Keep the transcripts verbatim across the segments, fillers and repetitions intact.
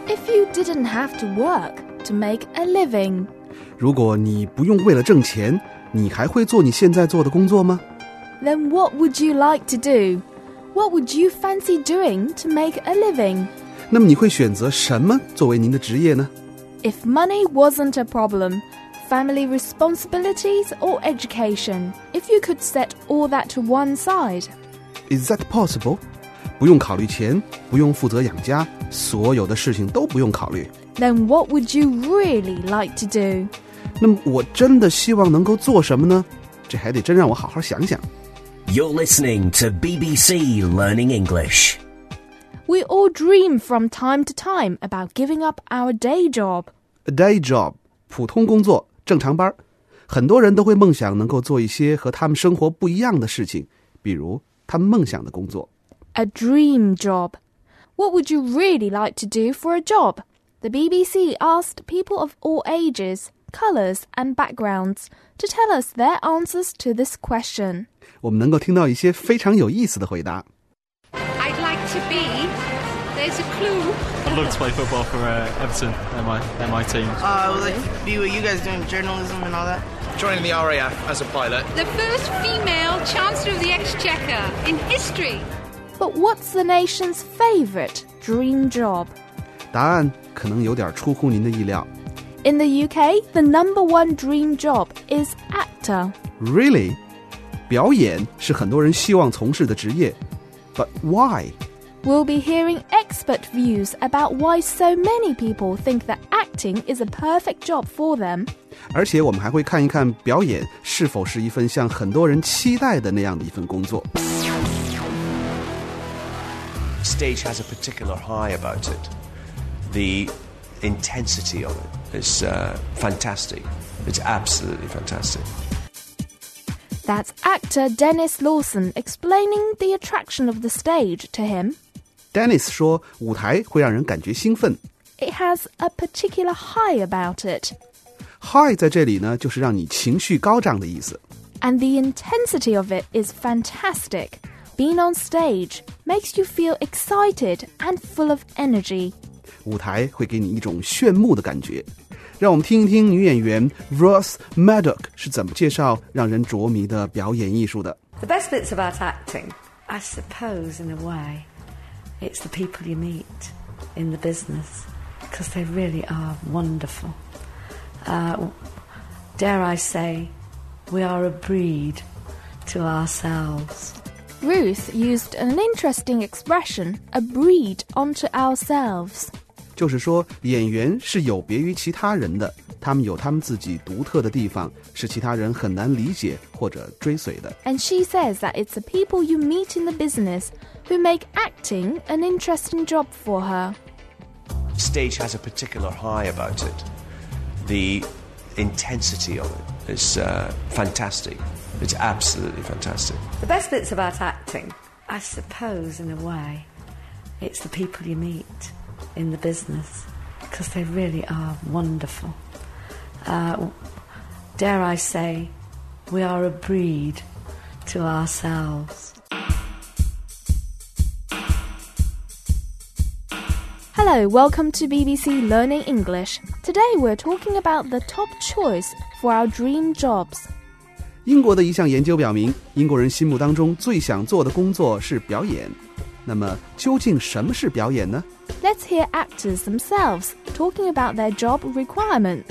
If you didn't have to work to make a living. 如果你不用为了挣钱，你还会做你现在做的工作吗？ Then what would you like to do? What would you fancy doing to make a living? 那么你会选择什么作为您的职业呢？ If money wasn't a problem, family responsibilities or education, if you could set all that to one side. Is that possible? 不用考虑钱，不用负责养家，所有的事情都不用考虑。 Then what would you really like to do? 那么我真的希望能够做什么呢？这还得真让我好好想想。 You're listening to B B C Learning English. We all dream from time to time about giving up our day job. A day job, 普通工作，正常班。很多人都会梦想能够做一些和他们生活不一样的事情，比如他们梦想的工作。 A dream job. What would you really like to do for a job? The B B C asked people of all ages, colours and backgrounds to tell us their answers to this question. 我们能够听到一些非常有意思的回答。 I'd like to be. There's a clue. I'd love to play football for uh, Everton. They're my, they're my team. Uh, I would like to be what you guys doing, journalism and all that. Joining the R A F as a pilot. The first female Chancellor of the Exchequer in history. But what's the nation's favourite dream job? 答案可能有点出乎您的意料。 In the U K, the number one dream job is actor. Really? 表演是很多人希望从事的职业。But why? We'll be hearing expert views about why so many people think that acting is a perfect job for them. 而且我们还会看一看表演是否是一份像很多人期待的那样的一份工作。 Stage has a particular high about it. The intensity of it is uh, fantastic. It's absolutely fantastic. That's actor Dennis Lawson explaining the attraction of the stage to him. Dennis 说，舞台会让人感觉兴奋。 It has a particular high about it. High 在这里呢，就是让你情绪高涨的意思。 And the intensity of it is fantastic. Being on stage makes you feel excited and full of energy. 舞台会给你一种炫目的感觉。让我们听一听女演员 Ruth Maddock 是怎么介绍让人着迷的表演艺术的。 The best bits about acting, I suppose, in a way, it's the people you meet in the business, because they really are wonderful. Uh, dare I say, we are a breed to ourselves. Ruth used an interesting expression, a breed onto ourselves. 就是说，演员是有别于其他人的，他们有他们自己独特的地方，是其他人很难理解或者追随的。 And she says that it's the people you meet in the business who make acting an interesting job for her. Stage has a particular high about it. The intensity of it is uh, fantastic. It's absolutely fantastic. The best bits about acting, I suppose, in a way, it's the people you meet in the business, because they really are wonderful. Uh, dare I say, we are a breed to ourselves. Hello, welcome to B B C Learning English. Today we're talking about the top choice for our dream jobs. 英国的一项研究表明，英国人心目当中最想做的工作是表演。那么，究竟什么是表演呢？ Let's hear actors themselves talking about their job requirements.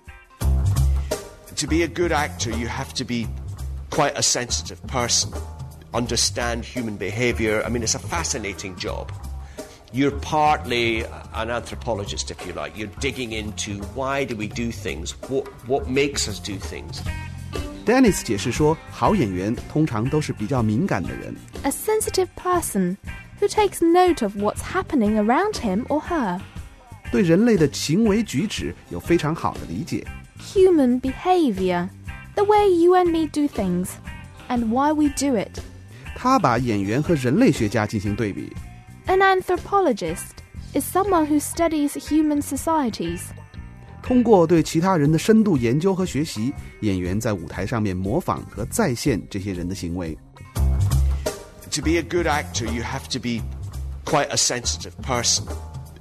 To be a good actor, you have to be quite a sensitive person, understand human behaviour. I mean, it's a fascinating job. You're partly an anthropologist, if you like. You're digging into why do we do things, what, what makes us do things. Dennis 解释说，好演员通常都是比较敏感的人。 A sensitive person who takes note of what's happening around him or her. 对人类的行为举止有非常好的理解。 Human behavior, the way you and me do things, and why we do it. 他把演员和人类学家进行对比。 An anthropologist is someone who studies human societies. 通过对其他人的深度研究和学习，演员在舞台上面模仿和再现这些人的行为。 To be a good actor, you have to be quite a sensitive person,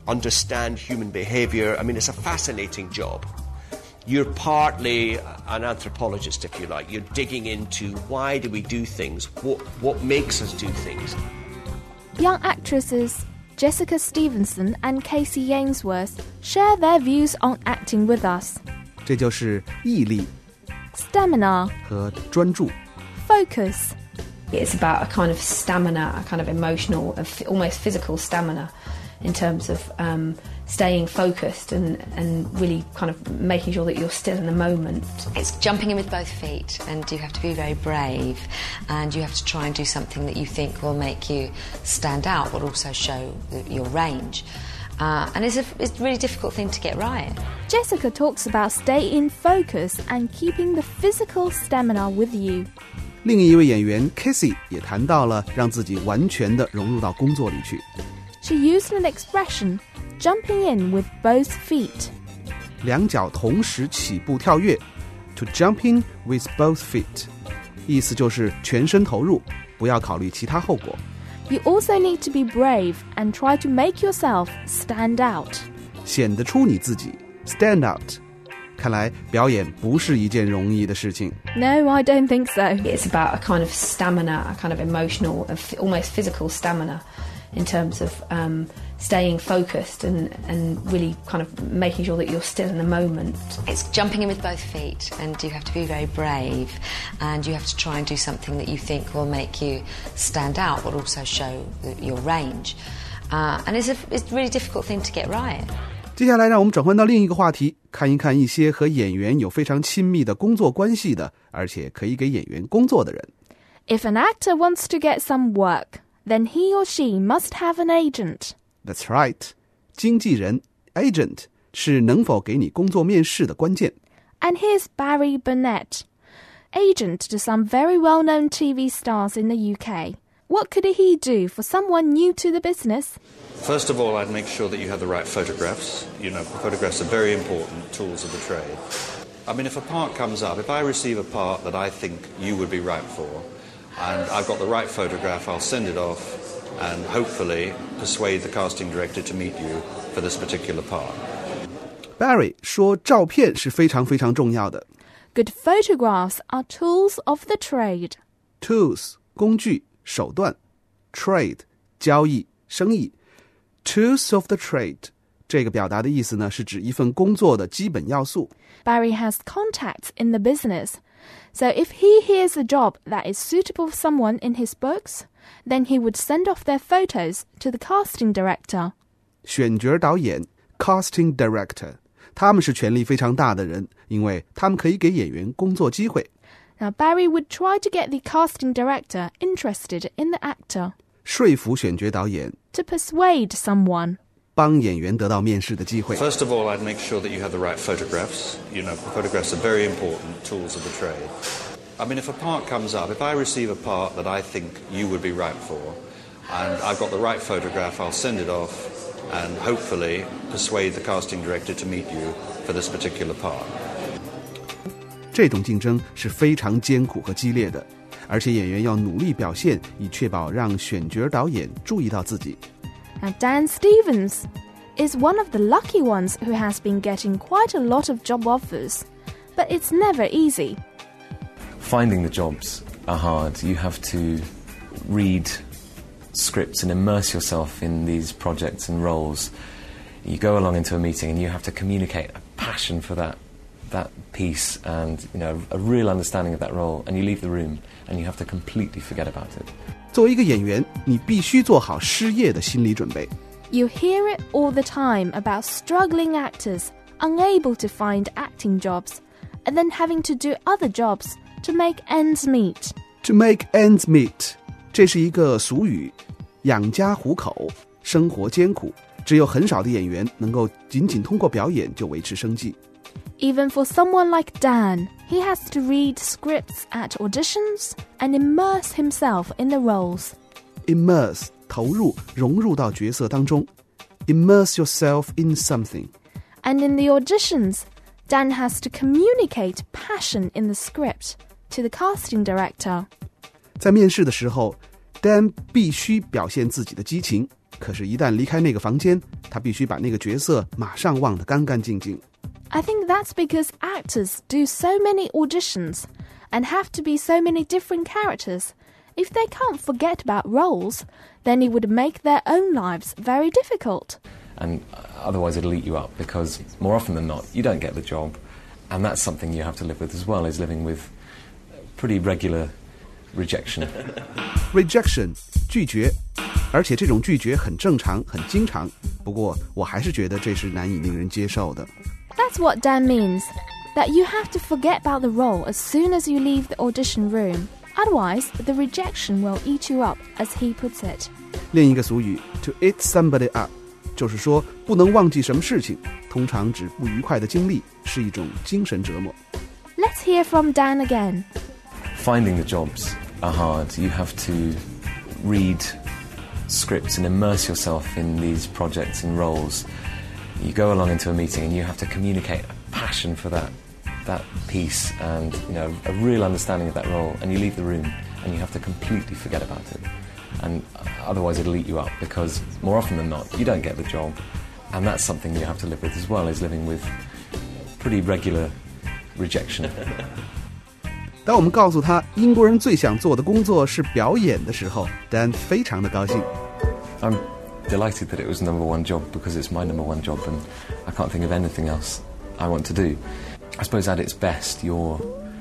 understand human behavior. I mean, it's a fascinating job. You're partly an anthropologist, if you like. You're digging into why do we do things, what, what makes us do things. Young actresses Jessica Stevenson and Casey Ainsworth share their views on acting with us. 这就是毅力 Stamina, 和专注。 focus. It's about a kind of stamina, a kind of emotional, almost physical stamina in terms of um, staying focused and, and really kind of making sure that you're still in the moment. It's jumping in with both feet, and you have to be very brave, and you have to try and do something that you think will make you stand out but also show your range. Uh, and it's a, it's a really difficult thing to get right. Jessica talks about staying focused and keeping the physical stamina with you. 另一位演员 Casey 也谈到了让自己完全的融入到工作里去。 She used an expression, jumping in with both feet. 两脚同时起步跳跃 To jump in with both feet 意思就是全身投入，不要考虑其他后果。 You also need to be brave and try to make yourself stand out. 显得出你自己 Stand out 看来表演不是一件容易的事情。 No, I don't think so. It's about a kind of stamina, a kind of emotional, almost physical stamina in terms of um, staying focused and, and really kind of making sure that you're still in the moment. It's jumping in with both feet, and you have to be very brave, and you have to try and do something that you think will make you stand out but also show your range. Uh, and it's a, it's a really difficult thing to get right. 接下来让我们转换到另一个话题，看一看一些和演员有非常亲密的工作关系的，而且可以给演员工作的人。 If an actor wants to get some work, then he or she must have an agent. That's right. 经纪人 agent 是能否给你工作面试的关键。 And here's Barry Burnett, agent to some very well-known T V stars in the U K. What could he do for someone new to the business? First of all, I'd make sure that you have the right photographs. You know, photographs are very important tools of the trade. I mean, if a part comes up, if I receive a part that I think you would be right for, and I've got the right photograph, I'll send it off and hopefully persuade the casting director to meet you for this particular part. Barry 说照片是非常非常重要的。 Good photographs are tools of the trade. Tools 工具手段 Trade 交易生意 Tools of the trade 这个表达的意思呢，是指一份工作的基本要素。 Barry has contacts in the business. So if he hears a job that is suitable for someone in his books, then he would send off their photos to the casting director. 选角导演 Casting director 他们是权力非常大的人，因为他们可以给演员工作机会。 Now Barry would try to get the casting director interested in the actor. 说服选角导演 To persuade someone. 帮演员得到面试的机会。 First of all, I'd make sure that you have the right photographs. You know, photographs are very important tools of the trade. I mean, if a part comes up, if I receive a part that I think you would be right for, and I've got the right photograph, I'll send it off and hopefully persuade the casting director to meet you for this particular part. 这种竞争是非常艰苦和激烈的，而且演员要努力表现，以确保让选角导演注意到自己。 Now Dan Stevens is one of the lucky ones who has been getting quite a lot of job offers, but it's never easy. Finding the jobs are hard. You have to read scripts and immerse yourself in these projects and roles. You go along into a meeting and you have to communicate a passion for that that piece and, you know, a real understanding of that role, and you leave the room and you have to completely forget about it. 作为一个演员，你必须做好失业的心理准备。 You hear it all the time about struggling actors unable to find acting jobs and then having to do other jobs to make ends meet. To make ends meet 这是一个俗语，养家糊口，生活艰苦，只有很少的演员能够仅仅通过表演就维持生计。 Even for someone like Dan, he has to read scripts at auditions and immerse himself in the roles. Immerse 投入融入到角色当中 Immerse yourself in something. And in the auditions, Dan has to communicate passion in the script to the casting director. 在面试的时候 Dan 必须表现自己的激情， 可是一旦离开那个房间，他必须把那个角色马上忘得干干净净。 I think that's because actors do so many auditions and have to be so many different characters. If they can't forget about roles, then it would make their own lives very difficult. And otherwise it'll eat you up, because more often than not, you don't get the job. And that's something you have to live with as well, is living with pretty regular rejection. Rejection, 拒绝，而且这种拒绝很正常，很经常。不过我还是觉得这是难以令人接受的。 That's what Dan means, that you have to forget about the role as soon as you leave the audition room. Otherwise, the rejection will eat you up, as he puts it. 另一个俗语 to eat somebody up 就是说不能忘记什么事情，通常指不愉快的经历，是一种精神折磨。 Let's hear from Dan again. Finding the jobs are hard. You have to read scripts and immerse yourself in these projects and roles. You go along into a meeting and you have to communicate a passion for that that piece and, you know, a real understanding of that role, and you leave the room and you have to completely forget about it. And otherwise it'll eat you up, because more often than not, you don't get the job. And that's something you have to live with as well, is living with pretty regular rejection. 当我们告诉他英国人最想做的工作是表演的时候， Dan 非常的高兴。 I'm delighted that it was number one job, because it's my number one job and I can't think of anything else I want to do. I suppose at its best, you're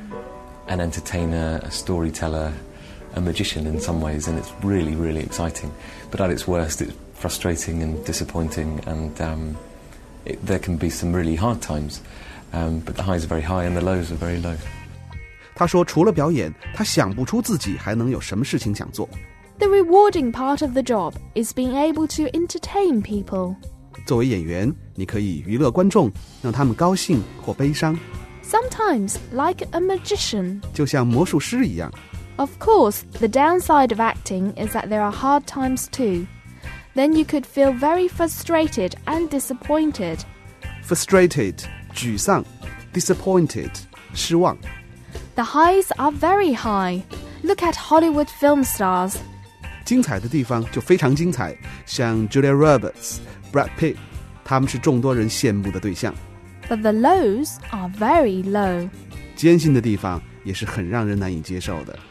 an entertainer, a storyteller, a magician in some ways, and it's really, really exciting. But at its worst, it's frustrating and disappointing, and um, it, there can be some really hard times. Um, but the highs are very high and the lows are very low. 他说除了表演，他想不出自己还能有什么事情想做。 The rewarding part of the job is being able to entertain people. 作为演员，你可以娱乐观众，让他们高兴或悲伤。 Sometimes, like a magician. 就像魔术师一样。 Of course, the downside of acting is that there are hard times too. Then you could feel very frustrated and disappointed. Frustrated, 沮丧 disappointed, 失望。 The highs are very high. Look at Hollywood film stars. 精彩的地方就非常精彩，像 Julia Roberts、Brad Pitt， 他们是众多人羡慕的对象。 But the lows are very low. 艰辛的地方也是很让人难以接受的。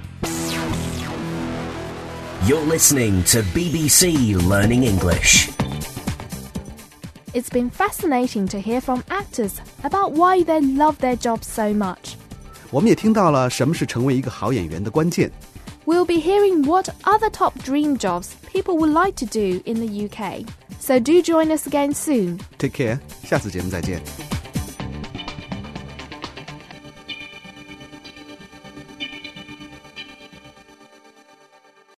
You're listening to B B C Learning English. It's been fascinating to hear from actors about why they love their jobs so much. 我们也听到了什么是成为一个好演员的关键。 We'll be hearing what other top dream jobs people would like to do in the U K. So do join us again soon. Take care. 下次节目再见。